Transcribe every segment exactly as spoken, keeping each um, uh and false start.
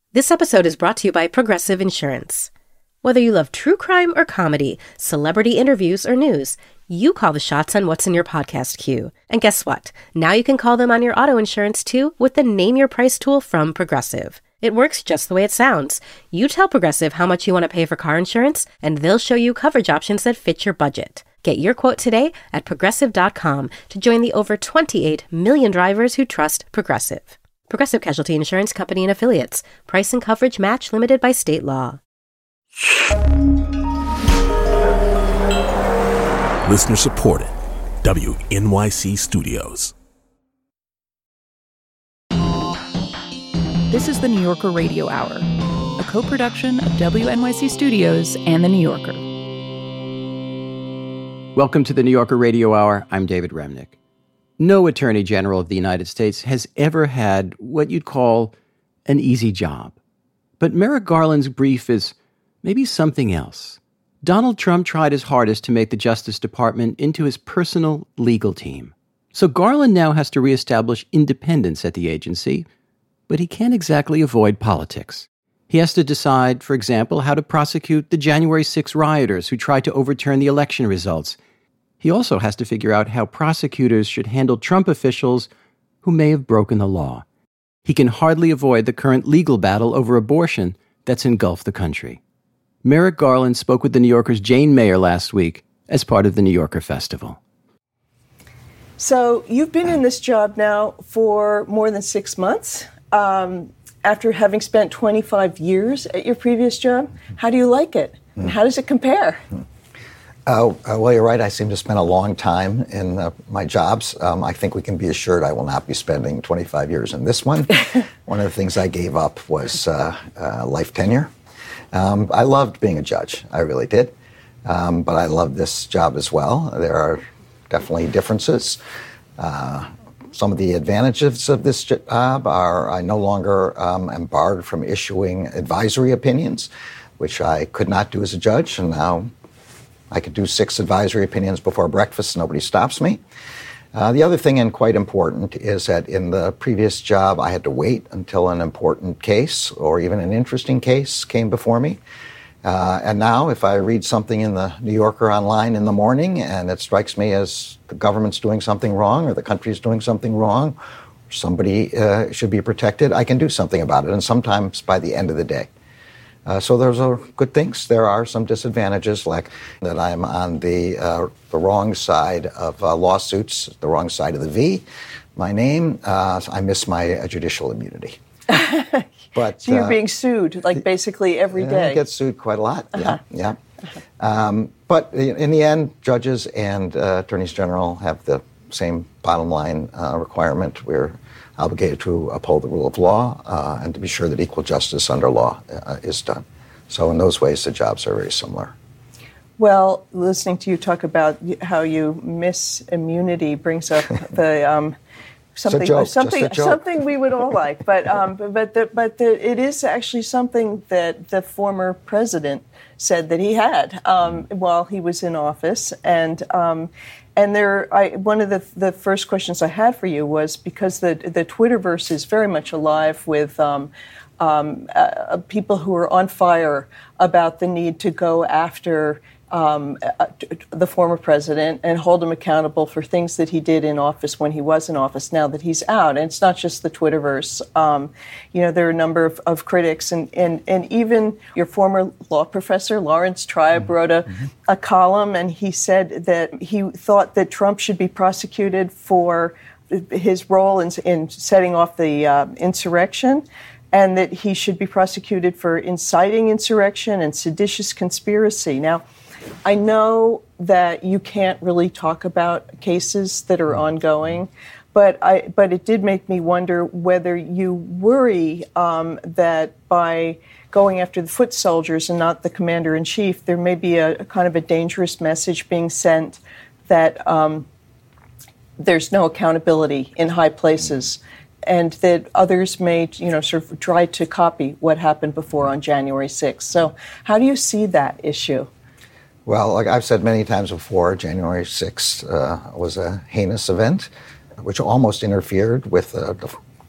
This episode is brought to you by Progressive Insurance. Whether you love true crime or comedy, celebrity interviews or news, you call the shots on what's in your podcast queue. And guess what? Now you can call them on your auto insurance too with the Name Your Price tool from Progressive. It works just the way it sounds. You tell Progressive how much you want to pay for car insurance, and they'll show you coverage options that fit your budget. Get your quote today at progressive dot com to join the over twenty-eight million drivers who trust Progressive. Progressive Casualty Insurance Company and Affiliates. Price and coverage match limited by state law. Listener supported. W N Y C Studios. This is the New Yorker Radio Hour, a co-production of W N Y C Studios and The New Yorker. Welcome to the New Yorker Radio Hour. I'm David Remnick. No Attorney General of the United States has ever had what you'd call an easy job. But Merrick Garland's brief is maybe something else. Donald Trump tried his hardest to make the Justice Department into his personal legal team. So Garland now has to reestablish independence at the agency, but he can't exactly avoid politics. He has to decide, for example, how to prosecute the January sixth rioters who tried to overturn the election results. He also has to figure out how prosecutors should handle Trump officials who may have broken the law. He can hardly avoid the current legal battle over abortion that's engulfed the country. Merrick Garland spoke with The New Yorker's Jane Mayer last week as part of the New Yorker Festival. So you've been in this job now for more than six months. Um, after having spent twenty-five years at your previous job, how do you like it? And how does it compare? Uh, uh, well, you're right. I seem to spend a long time in uh, my jobs. Um, I think we can be assured I will not be spending twenty-five years in this one. One of the things I gave up was uh, uh, life tenure. Um, I loved being a judge. I really did. Um, but I love this job as well. There are definitely differences. Uh, some of the advantages of this job are I no longer um, am barred from issuing advisory opinions, which I could not do as a judge, and now I could do six advisory opinions before breakfast. Nobody stops me. Uh, the other thing, and quite important, is that in the previous job, I had to wait until an important case or even an interesting case came before me. Uh, and now, if I read something in the New Yorker online in the morning and it strikes me as the government's doing something wrong or the country's doing something wrong, or somebody uh, should be protected, I can do something about it, and sometimes by the end of the day. Uh, so those are good things. There are some disadvantages, like that I'm on the uh, the wrong side of uh, lawsuits, the wrong side of the V. My name, uh, I miss my uh, judicial immunity. But so you're uh, being sued, like basically every day. I get sued quite a lot. Uh-huh. Yeah, yeah. Uh-huh. Um, but in the end, judges and uh, attorneys general have the same bottom line uh, requirement. We're obligated to uphold the rule of law uh, and to be sure that equal justice under law uh, is done. So in those ways, the jobs are very similar. Well, listening to you talk about how you miss immunity brings up the um, something joke, something something we would all like. But um, but the, but the, it is actually something that the former president said that he had um, while he was in office, and. Um, And there, I, one of the the first questions I had for you was because the the Twitterverse is very much alive with um, um, uh, people who are on fire about the need to go after um, uh, the former president and hold him accountable for things that he did in office when he was in office. Now that he's out, and it's not just the Twitterverse. Um, you know, there are a number of, of critics, and, and and even your former law professor Lawrence Tribe mm-hmm. wrote a, mm-hmm. a column, and he said that he thought that Trump should be prosecuted for his role in, in setting off the uh, insurrection, and that he should be prosecuted for inciting insurrection and seditious conspiracy. Now, I know that you can't really talk about cases that are ongoing, but I but it did make me wonder whether you worry um, that by going after the foot soldiers and not the commander-in-chief, there may be a, a kind of a dangerous message being sent that um, there's no accountability in high places, and that others may, you know, sort of try to copy what happened before on January sixth. So how do you see that issue? Well, like I've said many times before, January sixth uh, was a heinous event, which almost interfered with uh, the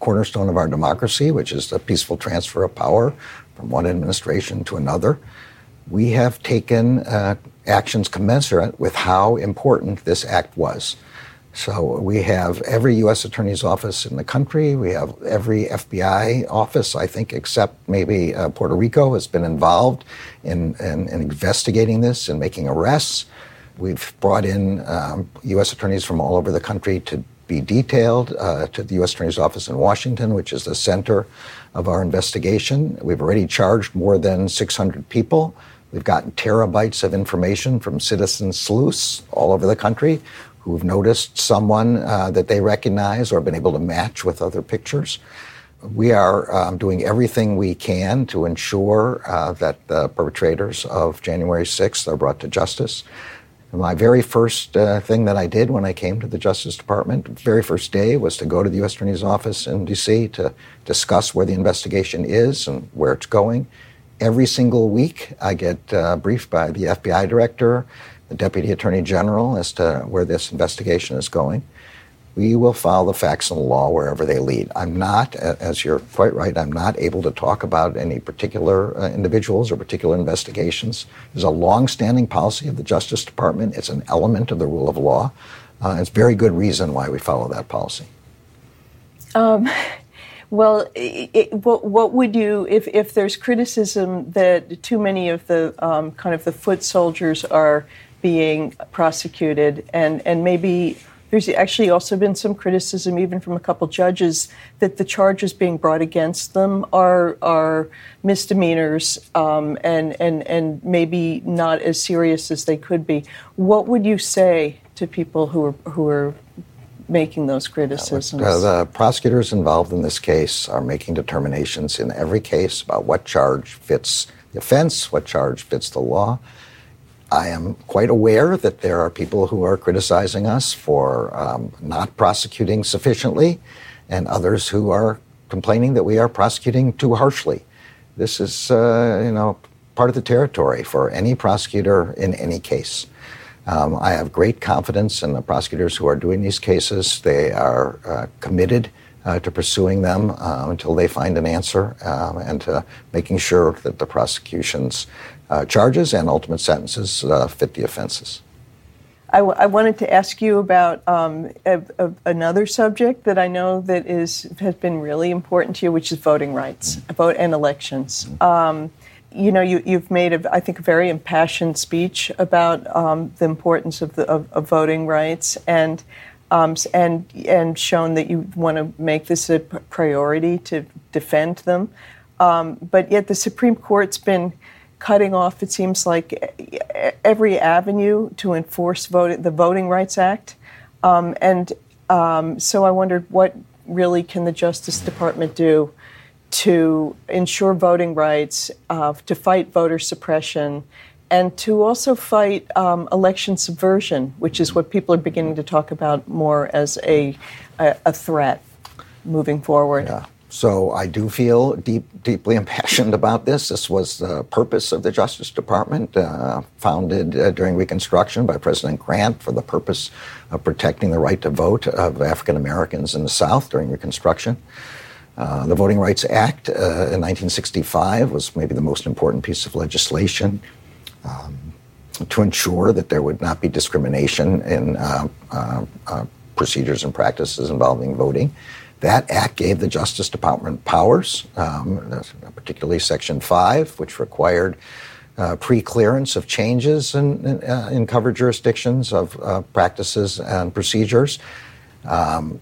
cornerstone of our democracy, which is the peaceful transfer of power from one administration to another. We have taken uh, actions commensurate with how important this act was. So we have every U S Attorney's office in the country. We have every F B I office, I think, except maybe uh, Puerto Rico, has been involved in, in, in investigating this and making arrests. We've brought in um, U S attorneys from all over the country to be detailed uh, to the U S Attorney's office in Washington, which is the center of our investigation. We've already charged more than six hundred people. We've gotten terabytes of information from citizen sleuths all over the country who've noticed someone uh, that they recognize or been able to match with other pictures. We are um, doing everything we can to ensure uh, that the perpetrators of January sixth are brought to justice. My very first uh, thing that I did when I came to the Justice Department, very first day, was to go to the U S Attorney's office in D C to discuss where the investigation is and where it's going. Every single week, I get uh, briefed by the F B I director, the Deputy Attorney General, as to where this investigation is going. We will follow the facts and the law wherever they lead. I'm not, as you're quite right, I'm not able to talk about any particular uh, individuals or particular investigations. There's a long-standing policy of the Justice Department. It's an element of the rule of law. Uh, it's very good reason why we follow that policy. Um, well, it, it, what, what would you, if, if there's criticism that too many of the um, kind of the foot soldiers are being prosecuted, and, and maybe there's actually also been some criticism, even from a couple judges, that the charges being brought against them are are misdemeanors um, and and and maybe not as serious as they could be. What would you say to people who are who are making those criticisms? Uh, the prosecutors involved in this case are making determinations in every case about what charge fits the offense, what charge fits the law. I am quite aware that there are people who are criticizing us for um, not prosecuting sufficiently, and others who are complaining that we are prosecuting too harshly. This is, uh, you know, part of the territory for any prosecutor in any case. Um, I have great confidence in the prosecutors who are doing these cases. They are uh, committed uh, to pursuing them uh, until they find an answer, um, and to making sure that the prosecution's Uh, charges and ultimate sentences uh, fit the offenses. I, w- I wanted to ask you about um, a, a, another subject that I know that is has been really important to you, which is voting rights, mm-hmm. vote and elections. Mm-hmm. Um, you know, you, you've made, a, I think, a very impassioned speech about um, the importance of, the, of, of voting rights, and um, and and shown that you want to make this a priority to defend them. Um, but yet, the Supreme Court's been cutting off, it seems like, every avenue to enforce vote, the Voting Rights Act. Um, and um, so I wondered, what really can the Justice Department do to ensure voting rights, uh, to fight voter suppression, and to also fight um, election subversion, which is what people are beginning to talk about more as a, a, a threat moving forward? Yeah. So I do feel deep, deeply impassioned about this. This was the purpose of the Justice Department, uh, founded uh, during Reconstruction by President Grant for the purpose of protecting the right to vote of African Americans in the South during Reconstruction. Uh, the Voting Rights Act uh, in nineteen sixty-five was maybe the most important piece of legislation um, to ensure that there would not be discrimination in uh, uh, uh, procedures and practices involving voting. That act gave the Justice Department powers, um, particularly Section five, which required uh, pre-clearance of changes in, in, uh, in covered jurisdictions of uh, practices and procedures. Um,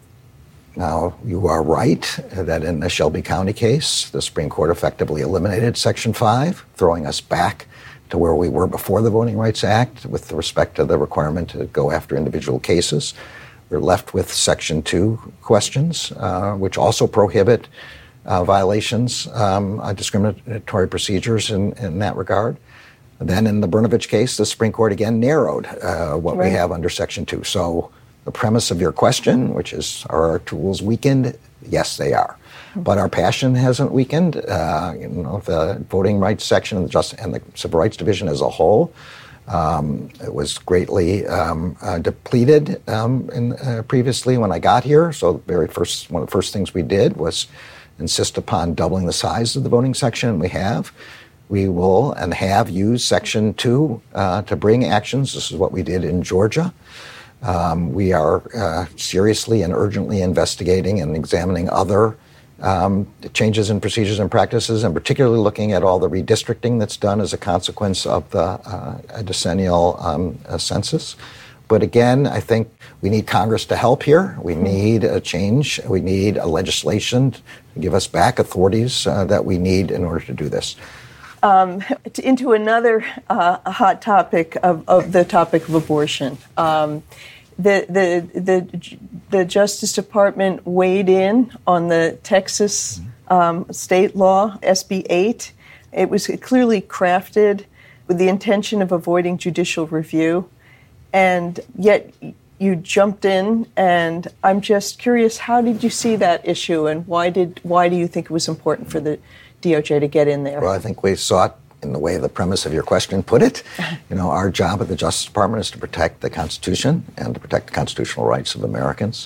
now, you are right that in the Shelby County case, the Supreme Court effectively eliminated Section five, throwing us back to where we were before the Voting Rights Act with respect to the requirement to go after individual cases. We're left with Section two questions, uh, which also prohibit uh, violations, um, uh, discriminatory procedures in, in that regard. And then in the Brnovich case, the Supreme Court again narrowed uh, what right. we have under Section two. So the premise of your question, which is, are our tools weakened? Yes, they are. Mm-hmm. But our passion hasn't weakened. Uh, you know, the voting rights section and the, Just- and the Civil Rights Division as a whole Um, it was greatly um, uh, depleted um, in, uh, previously when I got here. So the very first, one of the first things we did was insist upon doubling the size of the voting section, and we have. We will and have used Section two uh, to bring actions. This is what we did in Georgia. Um, we are uh, seriously and urgently investigating and examining other Um, changes in procedures and practices, and particularly looking at all the redistricting that's done as a consequence of the uh, decennial um, uh, census. But again, I think we need Congress to help here. We need a change. We need a legislation to give us back authorities uh, that we need in order to do this. Um, into another uh, hot topic of, of the topic of abortion. Um, The, the the the Justice Department weighed in on the Texas um, state law, S B eight. It was clearly crafted with the intention of avoiding judicial review, and yet you jumped in. And I'm just curious, how did you see that issue, and why did why do you think it was important for the D O J to get in there? Well, I think we saw it in the way the premise of your question put it. You know, our job at the Justice Department is to protect the Constitution and to protect the constitutional rights of Americans.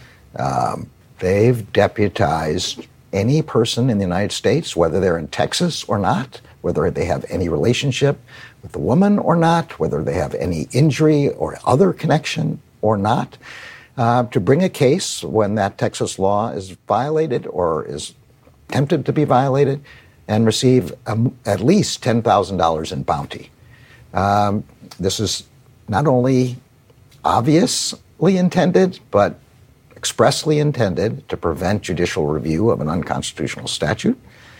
Um, they've deputized any person in the United States, whether they're in Texas or not, whether they have any relationship with the woman or not, whether they have any injury or other connection or not, uh, to bring a case when that Texas law is violated or is attempted to be violated, and receive um, at least ten thousand dollars in bounty. Um, this is not only obviously intended, but expressly intended to prevent judicial review of an unconstitutional statute.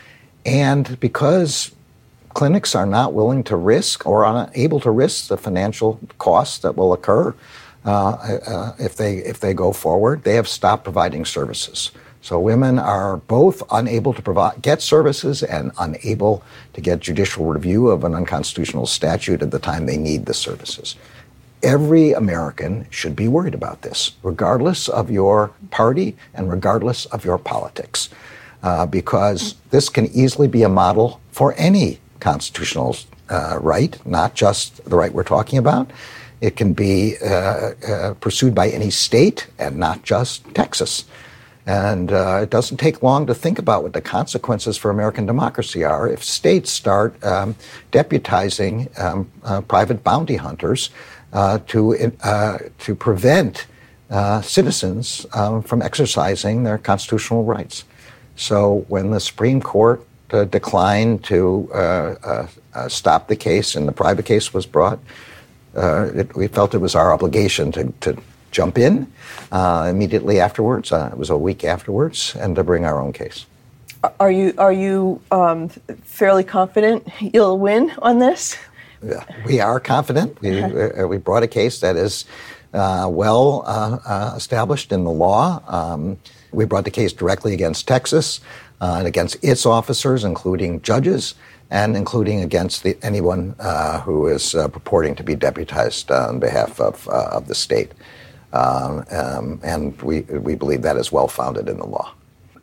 And because clinics are not willing to risk or unable to risk the financial costs that will occur uh, uh, if they if they go forward, they have stopped providing services. So women are both unable to provide, get services and unable to get judicial review of an unconstitutional statute at the time they need the services. Every American should be worried about this, regardless of your party and regardless of your politics, uh, because this can easily be a model for any constitutional uh, right, not just the right we're talking about. It can be uh, uh, pursued by any state and not just Texas. And uh, it doesn't take long to think about what the consequences for American democracy are if states start um, deputizing um, uh, private bounty hunters uh, to uh, to prevent uh, citizens um, from exercising their constitutional rights. So when the Supreme Court uh, declined to uh, uh, uh, stop the case and the private case was brought, uh, it, we felt it was our obligation to, to jump in uh, immediately afterwards. Uh, it was a week afterwards, and to bring our own case. Are you are you um, fairly confident you'll win on this? Yeah, we are confident. We uh, we brought a case that is uh, well uh, uh, established in the law. Um, we brought the case directly against Texas uh, and against its officers, including judges, and including against the, anyone uh, who is uh, purporting to be deputized uh, on behalf of uh, of the state. Um, um, and we we believe that is well founded in the law.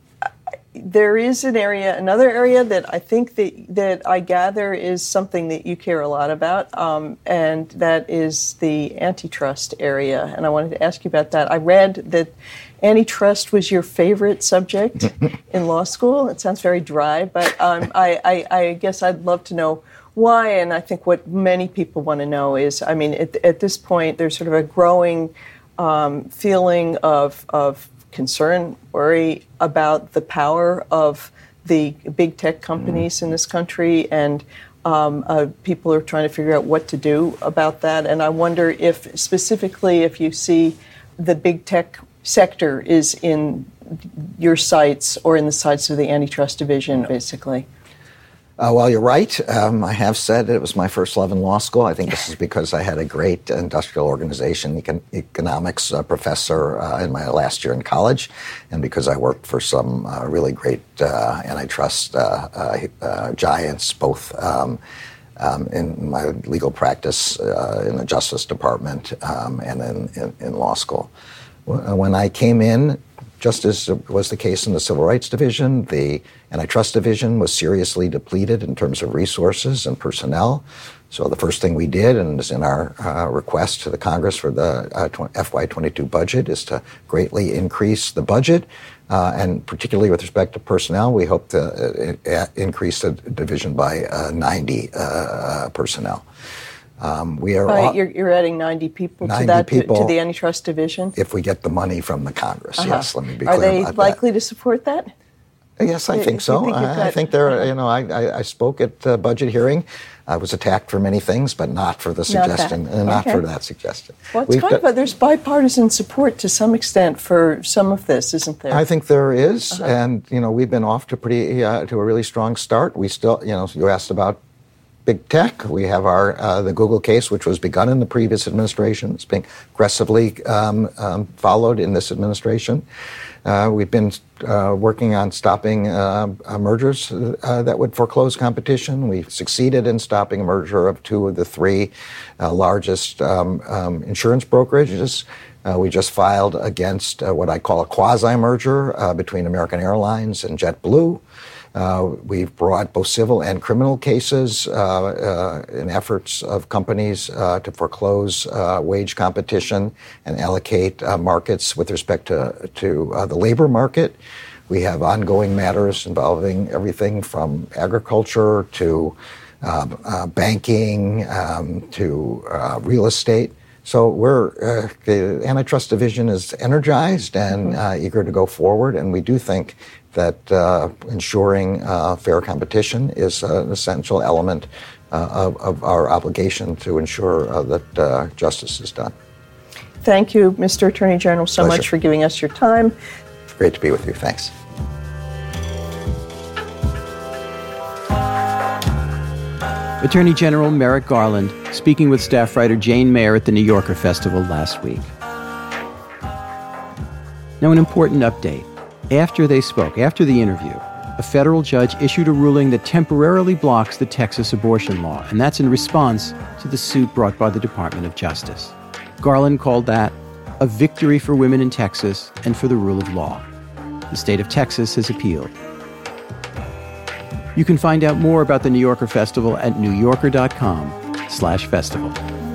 There is an area, another area that I think that that I gather is something that you care a lot about, um, and that is the antitrust area. And I wanted to ask you about that. I read that antitrust was your favorite subject in law school. It sounds very dry, but um, I, I, I guess I'd love to know why. And I think what many people want to know is, I mean, at, at this point, there's sort of a growing Um, feeling of of concern, worry about the power of the big tech companies in this country, and um, uh, people are trying to figure out what to do about that. And I wonder if specifically if you see the big tech sector is in your sights or in the sights of the antitrust division, basically. Uh, well, you're right. Um, I have said that it was my first love in law school. I think this is because I had a great industrial organization econ- economics uh, professor uh, in my last year in college, and because I worked for some uh, really great uh, antitrust uh, uh, uh, giants, both um, um, in my legal practice uh, in the Justice Department um, and in, in, in law school. When I came in just as was the case in the Civil Rights Division, the Antitrust Division was seriously depleted in terms of resources and personnel. So the first thing we did, and is in our uh, request to the Congress for the uh, F Y twenty-two budget, is to greatly increase the budget. Uh, and particularly with respect to personnel, we hope to uh, increase the division by uh, ninety uh, personnel. Um, we are right, all, you're, you're adding ninety people ninety to that people to, to the Antitrust Division. If we get the money from the Congress, uh-huh. yes. Let me be are clear they about likely that. to support that? Yes, I you, think so. Think I, I think they're. You know, I, I, I spoke at uh, budget hearing. I was attacked for many things, but not for the suggestion, not and not okay. for that suggestion. Well, it's kind of, there's bipartisan support to some extent for some of this, isn't there? I think there is, uh-huh. and you know, we've been off to pretty uh, to a really strong start. We still, you know, you asked about big tech. We have our uh, the Google case, which was begun in the previous administration. It's being aggressively um, um, followed in this administration. Uh, we've been uh, working on stopping uh, uh, mergers uh, that would foreclose competition. We've succeeded in stopping a merger of two of the three uh, largest um, um, insurance brokerages. Uh, we just filed against uh, what I call a quasi-merger uh, between American Airlines and JetBlue. Uh, we've brought both civil and criminal cases uh, uh, in efforts of companies uh, to foreclose uh, wage competition and allocate uh, markets with respect to, to uh, the labor market. We have ongoing matters involving everything from agriculture to uh, uh, banking um, to uh, real estate. So we're uh, the Antitrust Division is energized and uh, eager to go forward, and we do think that uh, ensuring uh, fair competition is an essential element uh, of, of our obligation to ensure uh, that uh, justice is done. Thank you, Mister Attorney General, so Pleasure. much for giving us your time. Great to be with you. Thanks. Attorney General Merrick Garland speaking with staff writer Jane Mayer at the New Yorker Festival last week. Now, an important update. After they spoke, after the interview, a federal judge issued a ruling that temporarily blocks the Texas abortion law, and that's in response to the suit brought by the Department of Justice. Garland called that a victory for women in Texas and for the rule of law. The state of Texas has appealed. You can find out more about the New Yorker Festival at newyorker.com slash festival.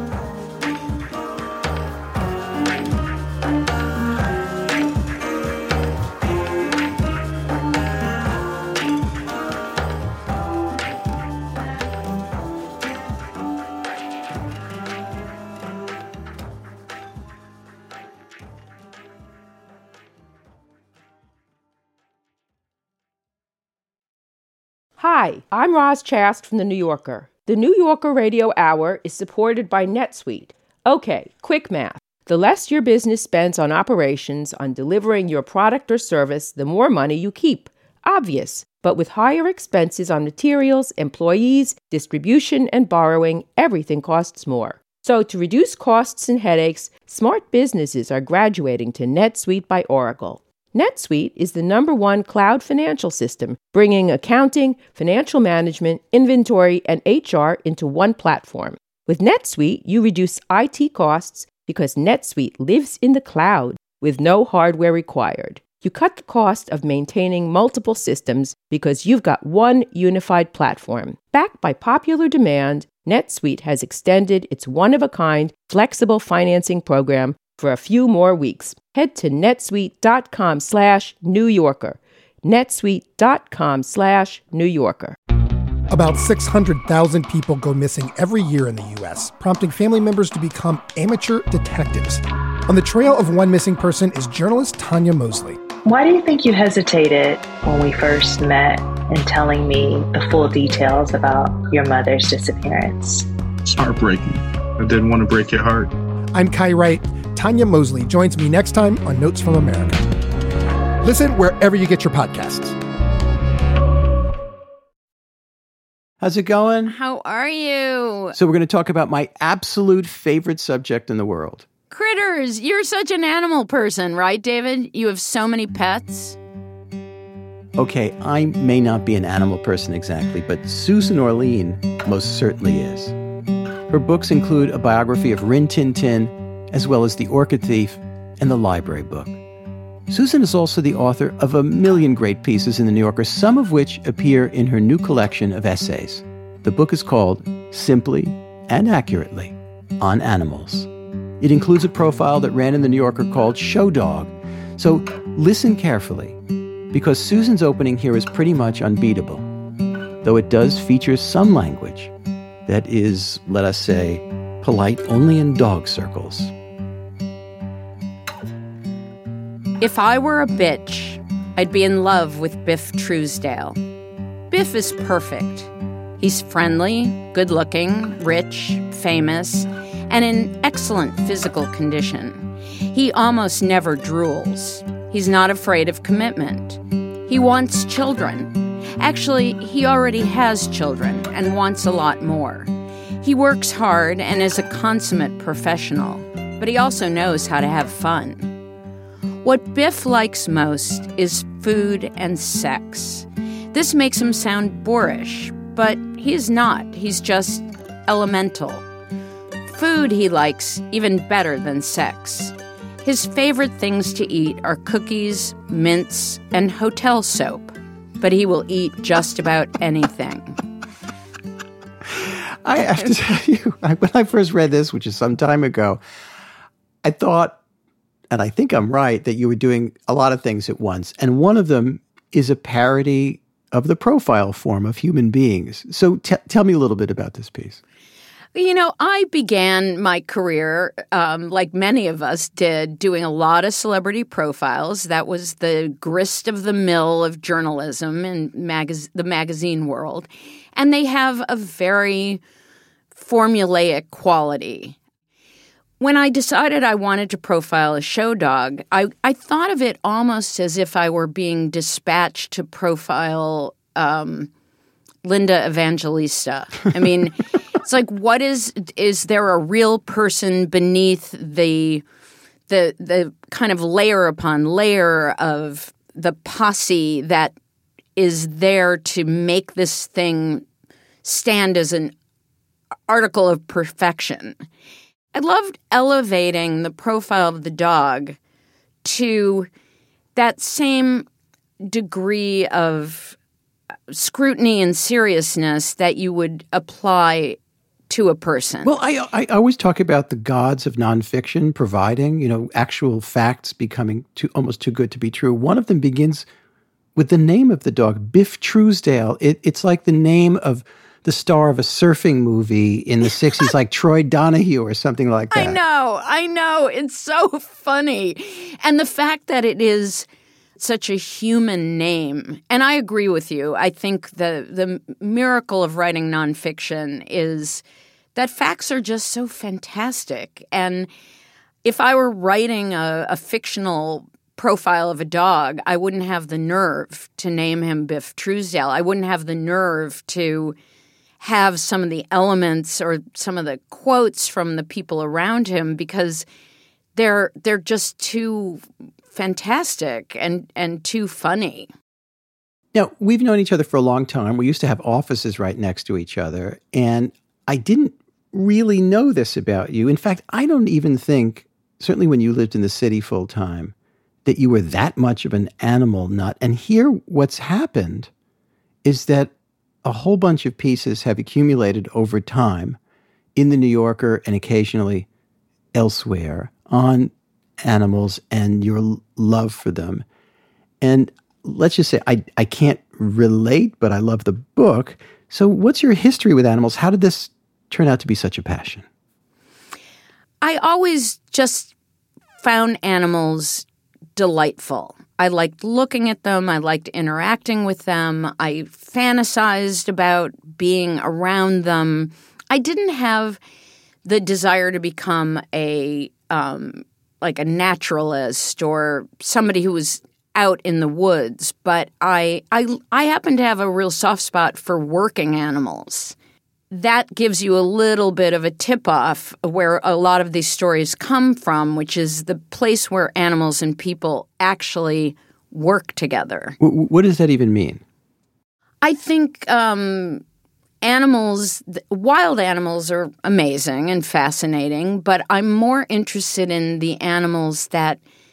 Hi, I'm Roz Chast from The New Yorker. The New Yorker Radio Hour is supported by NetSuite. Okay, quick math. The less your business spends on operations, on delivering your product or service, the more money you keep. Obvious. But with higher expenses on materials, employees, distribution, and borrowing, everything costs more. So to reduce costs and headaches, smart businesses are graduating to NetSuite by Oracle. NetSuite is the number one cloud financial system, bringing accounting, financial management, inventory, and H R into one platform. With NetSuite, you reduce I T costs because NetSuite lives in the cloud with no hardware required. You cut the cost of maintaining multiple systems because you've got one unified platform. Backed by popular demand, NetSuite has extended its one-of-a-kind flexible financing program for a few more weeks. Head to netsuite.com slash New Yorker. netsuite.com slash New Yorker. About six hundred thousand people go missing every year in the U S, prompting family members to become amateur detectives. On the trail of one missing person is journalist Tanya Mosley. Why do you think you hesitated when we first met in telling me the full details about your mother's disappearance? It's heartbreaking. I didn't want to break your heart. I'm Kai Wright. Tanya Mosley joins me next time on Notes from America. Listen wherever you get your podcasts. How's it going? How are you? So we're going to talk about my absolute favorite subject in the world. Critters. You're such an animal person, right, David? You have so many pets. Okay, I may not be an animal person exactly, but Susan Orlean most certainly is. Her books include a biography of Rin Tin Tin, as well as The Orchid Thief and The Library Book. Susan is also the author of a million great pieces in The New Yorker, some of which appear in her new collection of essays. The book is called Simply and Accurately on Animals. It includes a profile that ran in The New Yorker called Show Dog. So listen carefully, because Susan's opening here is pretty much unbeatable, though it does feature some language that is, let us say, polite only in dog circles. If I were a bitch, I'd be in love with Biff Truesdale. Biff is perfect. He's friendly, good-looking, rich, famous, and in excellent physical condition. He almost never drools. He's not afraid of commitment. He wants children. Actually, he already has children and wants a lot more. He works hard and is a consummate professional, but he also knows how to have fun. What Biff likes most is food and sex. This makes him sound boorish, but he is not. He's just elemental. Food he likes even better than sex. His favorite things to eat are cookies, mints, and hotel soap, but he will eat just about anything. I have to tell you, when I first read this, which is some time ago, I thought, and I think I'm right, that you were doing a lot of things at once. And one of them is a parody of the profile form of human beings. So t- tell me a little bit about this piece. You know, I began my career, um, like many of us did, doing a lot of celebrity profiles. That was the grist of the mill of journalism in magaz- the magazine world. And they have a very formulaic quality. When I decided I wanted to profile a show dog, I, I thought of it almost as if I were being dispatched to profile um, Linda Evangelista. I mean, it's like, what is is there a real person beneath the the the kind of layer upon layer of the posse that is there to make this thing stand as an article of perfection? I loved elevating the profile of the dog to that same degree of scrutiny and seriousness that you would apply to a person. Well, I, I always talk about the gods of nonfiction providing, you know, actual facts becoming too, almost too good to be true. One of them begins with the name of the dog, Biff Truesdale. It, it's like the name of the star of a surfing movie in the sixties, like Troy Donahue or something like that. I know, I know. It's so funny. And the fact that it is such a human name. And I agree with you. I think the the miracle of writing nonfiction is that facts are just so fantastic. And if I were writing a, a fictional profile of a dog, I wouldn't have the nerve to name him Biff Truesdale. I wouldn't have the nerve to have some of the elements or some of the quotes from the people around him because they're they're just too fantastic and, and too funny. Now, we've known each other for a long time. We used to have offices right next to each other, and I didn't really know this about you. In fact, I don't even think, certainly when you lived in the city full time, that you were that much of an animal nut. And here what's happened is that a whole bunch of pieces have accumulated over time in The New Yorker and occasionally elsewhere on animals and your love for them. And let's just say I, I can't relate, but I love the book. So what's your history with animals? How did this turn out to be such a passion? I always just found animals delightful. I liked looking at them. I liked interacting with them. I fantasized about being around them. I didn't have the desire to become a um, like a naturalist or somebody who was out in the woods, but I I I happen to have a real soft spot for working animals. That gives you a little bit of a tip-off where a lot of these stories come from, which is the place where animals and people actually work together. What does that even mean? I think um, animals, wild animals are amazing and fascinating, but I'm more interested in the animals that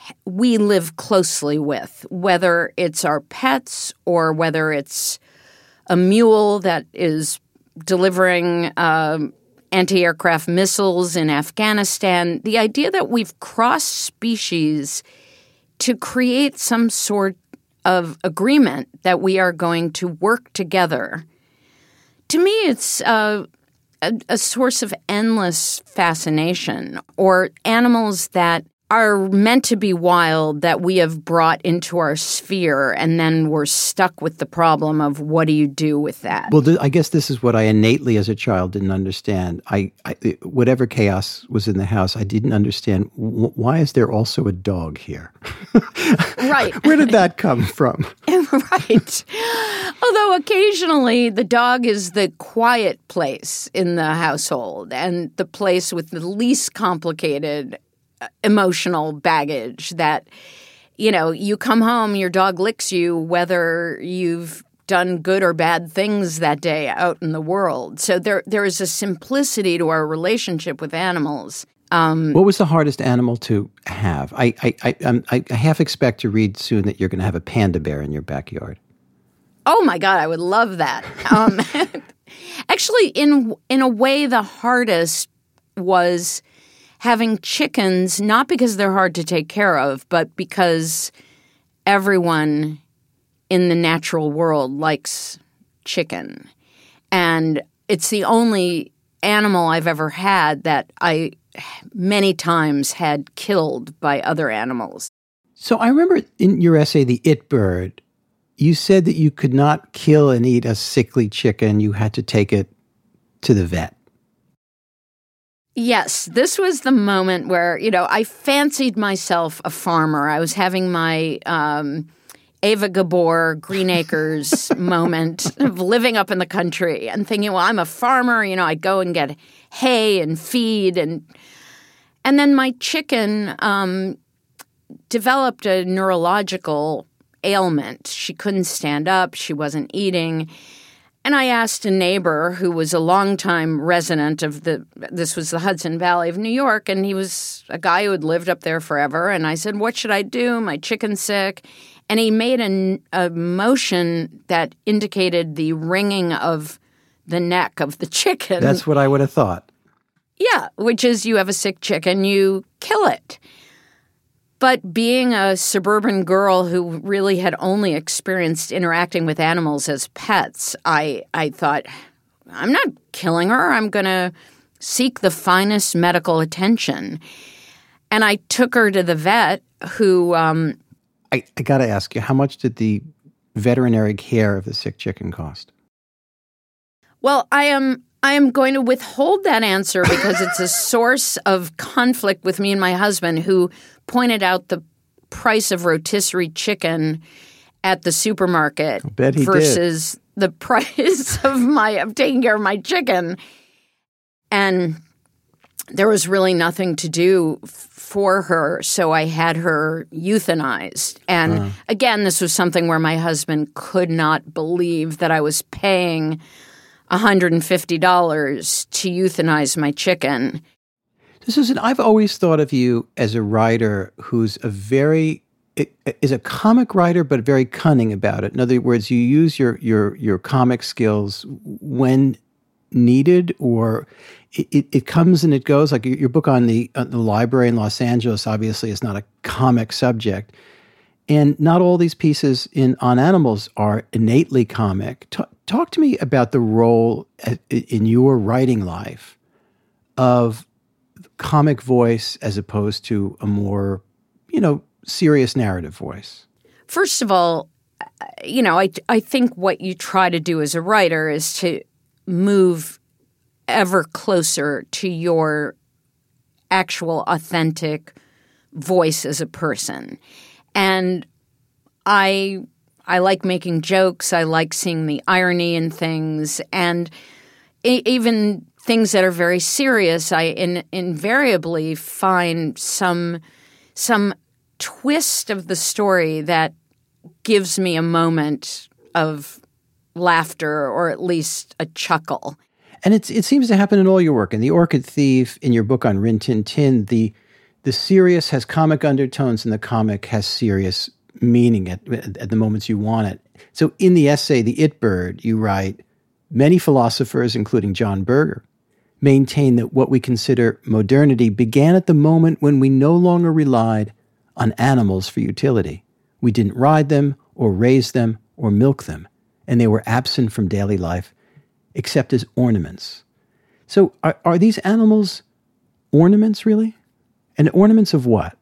we live closely with, whether it's our pets or whether it's a mule that is delivering uh, anti-aircraft missiles in Afghanistan. The idea that we've crossed species to create some sort of agreement that we are going to work together, to me, it's uh, a, a source of endless fascination. Or animals that are meant to be wild that we have brought into our sphere, and then we're stuck with the problem of what do you do with that? Well, th- I guess this is what I innately as a child didn't understand. I, I whatever chaos was in the house, I didn't understand. W- why is there also a dog here? Right. Where did that come from? Right. Although occasionally the dog is the quiet place in the household and the place with the least complicated emotional baggage that, you know, you come home, your dog licks you, whether you've done good or bad things that day out in the world. So there there is a simplicity to our relationship with animals. Um, what was the hardest animal to have? I I I, um, I half expect to read soon that you're going to have a panda bear in your backyard. Oh my God, I would love that. Um, actually, in in a way, the hardest was having chickens, not because they're hard to take care of, but because everyone in the natural world likes chicken. And it's the only animal I've ever had that I many times had killed by other animals. So I remember in your essay, The It Bird, you said that you could not kill and eat a sickly chicken. You had to take it to the vet. Yes, this was the moment where, you know, I fancied myself a farmer. I was having my um, Ava Gabor Green Acres moment of living up in the country and thinking, well, I'm a farmer. You know, I'd go and get hay and feed. And and then my chicken um, developed a neurological ailment. She couldn't stand up. She wasn't eating. And I asked a neighbor who was a longtime resident of the – this was the Hudson Valley of New York, and he was a guy who had lived up there forever. And I said, what should I do? My chicken's sick. And he made a, a motion that indicated the wringing of the neck of the chicken. That's what I would have thought. Yeah, which is you have a sick chicken, you kill it. But being a suburban girl who really had only experienced interacting with animals as pets, I, I thought, I'm not killing her. I'm going to seek the finest medical attention. And I took her to the vet who um, – I, I got to ask you, how much did the veterinary care of the sick chicken cost? Well, I am I am going to withhold that answer because it's a source of conflict with me and my husband, who pointed out the price of rotisserie chicken at the supermarket I bet he versus did. the price of my of taking care of my chicken. And there was really nothing to do f- for her, so I had her euthanized. And uh. again, this was something where my husband could not believe that I was paying one hundred fifty dollars to euthanize my chicken. Susan, I've always thought of you as a writer who's a very is a comic writer, but very cunning about it. In other words, you use your your your comic skills when needed, or it, it, it comes and it goes. Like your book on the on the library in Los Angeles, obviously, is not a comic subject, and not all these pieces in on animals are innately comic. T- talk to me about the role at, in your writing life of comic voice as opposed to a more, you know, serious narrative voice. First of all, you know, I, I think what you try to do as a writer is to move ever closer to your actual authentic voice as a person. And I I like making jokes. I like seeing the irony in things. And e- even things that are very serious, I in, invariably find some some twist of the story that gives me a moment of laughter or at least a chuckle. And it's it seems to happen in all your work. In The Orchid Thief, in your book on Rin Tin Tin, the the serious has comic undertones and the comic has serious meaning at, at the moments you want it. So in the essay, The It Bird, you write, many philosophers, including John Berger, maintain that what we consider modernity began at the moment when we no longer relied on animals for utility. We didn't ride them or raise them or milk them, and they were absent from daily life except as ornaments. So are, are these animals ornaments, really? And ornaments of what?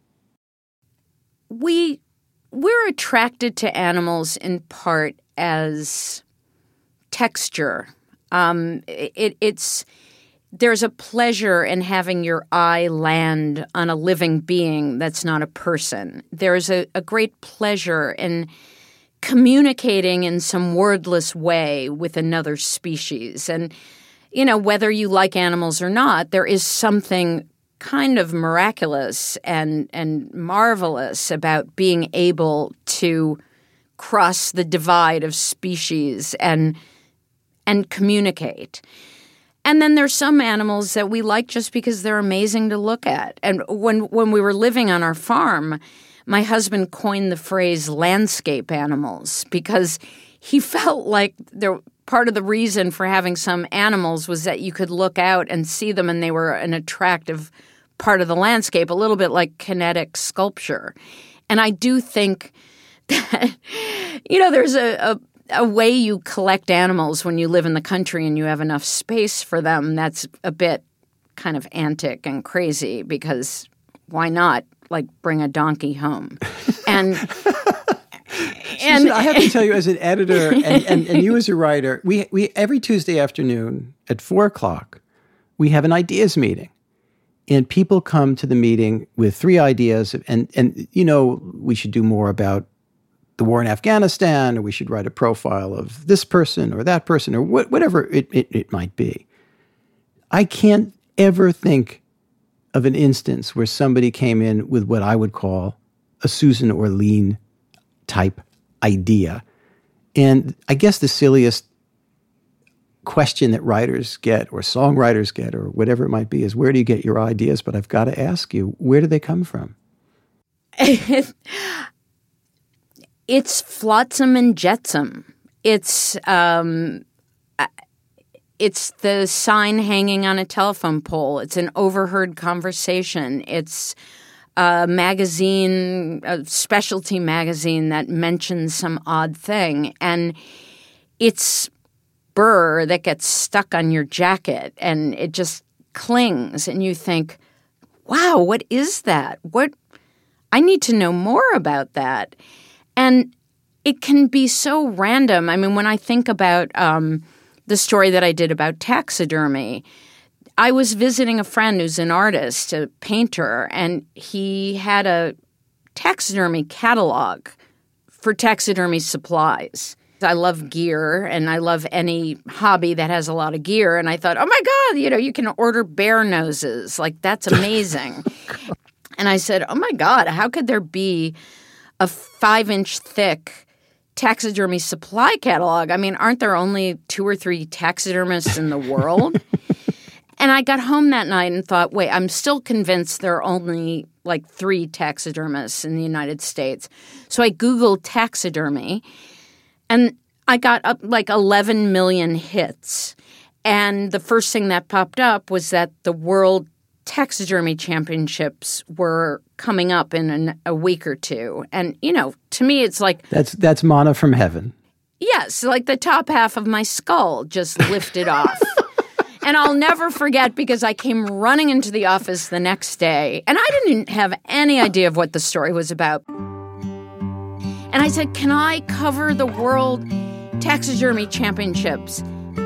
We, we're attracted to animals in part as texture. Um, it, it's there's a pleasure in having your eye land on a living being that's not a person. There's a, a great pleasure in communicating in some wordless way with another species. And, you know, whether you like animals or not, there is something kind of miraculous and and marvelous about being able to cross the divide of species and and communicate. And then there's some animals that we like just because they're amazing to look at. And when when we were living on our farm, my husband coined the phrase landscape animals because he felt like there part of the reason for having some animals was that you could look out and see them and they were an attractive part of the landscape, a little bit like kinetic sculpture. And I do think that, you know, there's a, a a way you collect animals when you live in the country and you have enough space for them that's a bit kind of antic and crazy because why not, like, bring a donkey home? And and Susan, I have to tell you, as an editor and, and, and you as a writer, we we every Tuesday afternoon at four o'clock, we have an ideas meeting. And people come to the meeting with three ideas and, and you know, we should do more about the war in Afghanistan, or we should write a profile of this person or that person, or wh- whatever it, it, it might be. I can't ever think of an instance where somebody came in with what I would call a Susan Orlean type idea. And I guess the silliest question that writers get or songwriters get or whatever it might be is, where do you get your ideas? But I've got to ask you, where do they come from? It's flotsam and jetsam. It's um, it's the sign hanging on a telephone pole. It's an overheard conversation. It's a magazine, a specialty magazine that mentions some odd thing. And it's burr that gets stuck on your jacket and it just clings. And you think, wow, what is that? What? I need to know more about that. And it can be so random. I mean, when I think about um, the story that I did about taxidermy, I was visiting a friend who's an artist, a painter, and he had a taxidermy catalog for taxidermy supplies. I love gear, and I love any hobby that has a lot of gear. And I thought, oh, my God, you know, you can order bear noses. Like, that's amazing. Oh, and I said, oh, my God, how could there be a five-inch thick taxidermy supply catalog? I mean, aren't there only two or three taxidermists in the world? And I got home that night and thought, wait, I'm still convinced there are only like three taxidermists in the United States. So I Googled taxidermy, and I got up like eleven million hits. And the first thing that popped up was that the World Taxidermy Championships were coming up in an, a week or two. And, you know, to me, it's like... That's that's manna from heaven. Yes, like the top half of my skull just lifted off. And I'll never forget because I came running into the office the next day, and I didn't have any idea of what the story was about. And I said, can I cover the World Taxidermy Championships?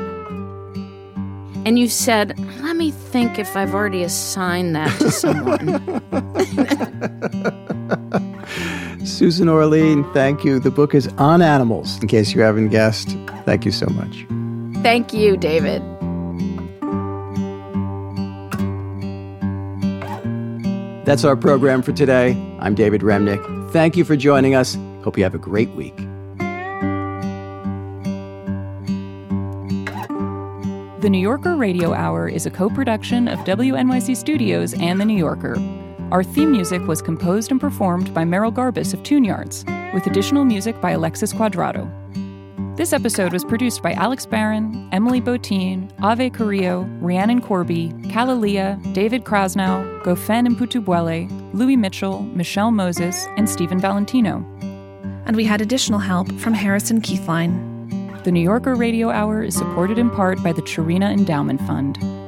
And you said, let me think if I've already assigned that to someone. Susan Orlean, thank you. The book is On Animals, in case you haven't guessed. Thank you so much. Thank you, David. That's our program for today. I'm David Remnick. Thank you for joining us. Hope you have a great week. The New Yorker Radio Hour is a co-production of W N Y C Studios and The New Yorker. Our theme music was composed and performed by Meryl Garbus of Tune Yards, with additional music by Alexis Cuadrado. This episode was produced by Alex Barron, Emily Botine, Ave Carrillo, Rhiannon Corby, Kalalia, David Krasnow, Gofen Mputubwele, Louis Mitchell, Michelle Moses, and Stephen Valentino. And we had additional help from Harrison Keithline. The New Yorker Radio Hour is supported in part by the Chirina Endowment Fund.